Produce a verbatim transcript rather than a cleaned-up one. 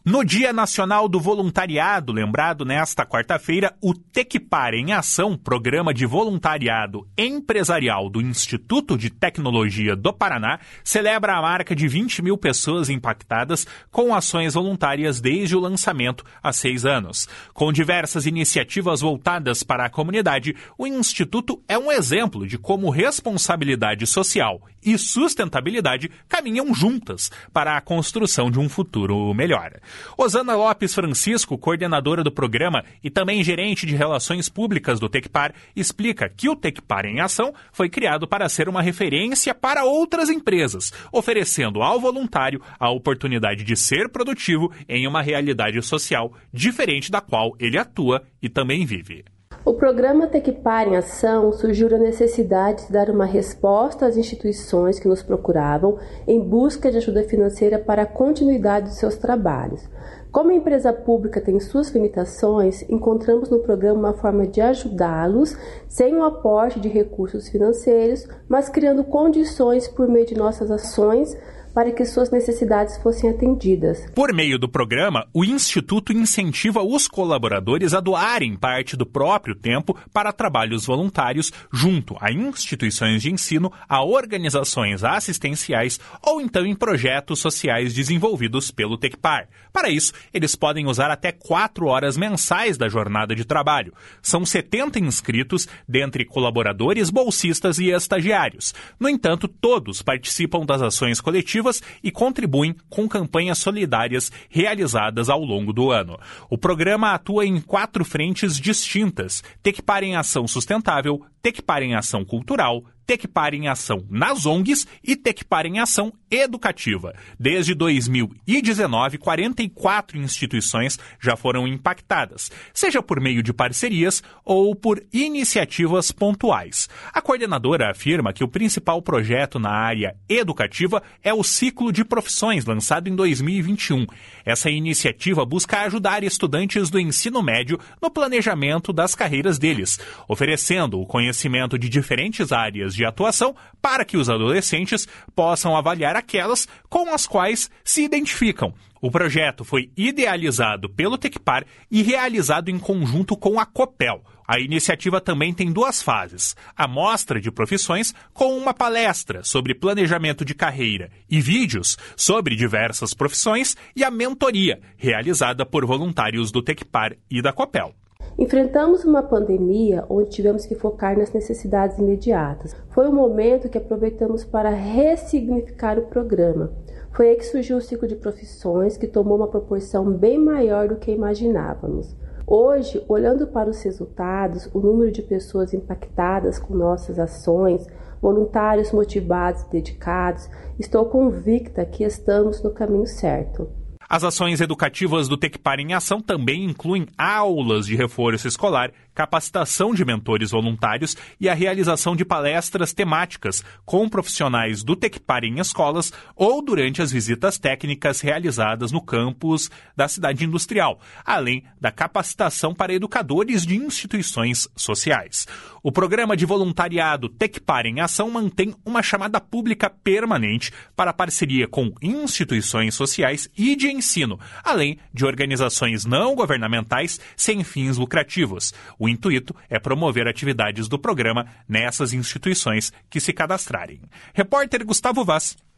No Dia Nacional do Voluntariado, lembrado nesta quarta-feira, o Tecpar em Ação, programa de voluntariado empresarial do Instituto de Tecnologia do Paraná, celebra a marca de vinte mil pessoas impactadas com ações voluntárias desde o lançamento há seis anos. Com diversas iniciativas voltadas para a comunidade, o Instituto é um exemplo de como responsabilidade social e sustentabilidade caminham juntas para a construção de um futuro melhor. Osana Lopes Francisco, coordenadora do programa e também gerente de relações públicas do Tecpar, explica que o Tecpar em Ação foi criado para ser uma referência para outras empresas, oferecendo ao voluntário a oportunidade de ser produtivo em uma realidade social diferente da qual ele atua e também vive. O programa Tecpar em Ação surgiu da necessidade de dar uma resposta às instituições que nos procuravam em busca de ajuda financeira para a continuidade dos seus trabalhos. Como a empresa pública tem suas limitações, encontramos no programa uma forma de ajudá-los sem o aporte de recursos financeiros, mas criando condições por meio de nossas ações para que suas necessidades fossem atendidas. Por meio do programa, o Instituto incentiva os colaboradores a doarem parte do próprio tempo para trabalhos voluntários junto a instituições de ensino, a organizações assistenciais ou então em projetos sociais desenvolvidos pelo Tecpar. Para isso, eles podem usar até quatro horas mensais da jornada de trabalho. São setenta inscritos, dentre colaboradores, bolsistas e estagiários. No entanto, todos participam das ações coletivas e contribuem com campanhas solidárias realizadas ao longo do ano. O programa atua em quatro frentes distintas: Tecpar em Ação Sustentável, Tecpar em Ação Cultural, Tecpar em Ação nas O N Gs e Tecpar em Ação Educativa. Desde dois mil e dezenove, quarenta e quatro instituições já foram impactadas, seja por meio de parcerias ou por iniciativas pontuais. A coordenadora afirma que o principal projeto na área educativa é o Ciclo de Profissões, lançado em dois mil e vinte e um. Essa iniciativa busca ajudar estudantes do ensino médio no planejamento das carreiras deles, oferecendo o conhecimento de diferentes áreas de atuação para que os adolescentes possam avaliar aquelas com as quais se identificam. O projeto foi idealizado pelo Tecpar e realizado em conjunto com a Copel. A iniciativa também tem duas fases: a mostra de profissões com uma palestra sobre planejamento de carreira e vídeos sobre diversas profissões, e a mentoria, realizada por voluntários do Tecpar e da Copel. Enfrentamos uma pandemia onde tivemos que focar nas necessidades imediatas. Foi um momento que aproveitamos para ressignificar o programa. Foi aí que surgiu o ciclo de profissões, que tomou uma proporção bem maior do que imaginávamos. Hoje, olhando para os resultados, o número de pessoas impactadas com nossas ações, voluntários motivados e dedicados, estou convicta que estamos no caminho certo. As ações educativas do Tecpar em Ação também incluem aulas de reforço escolar, capacitação de mentores voluntários e a realização de palestras temáticas com profissionais do Tecpar em escolas ou durante as visitas técnicas realizadas no campus da cidade industrial, além da capacitação para educadores de instituições sociais. O programa de voluntariado Tecpar em Ação mantém uma chamada pública permanente para parceria com instituições sociais e de ensino, além de organizações não governamentais sem fins lucrativos. O intuito é promover atividades do programa nessas instituições que se cadastrarem. Repórter Gustavo Vaz.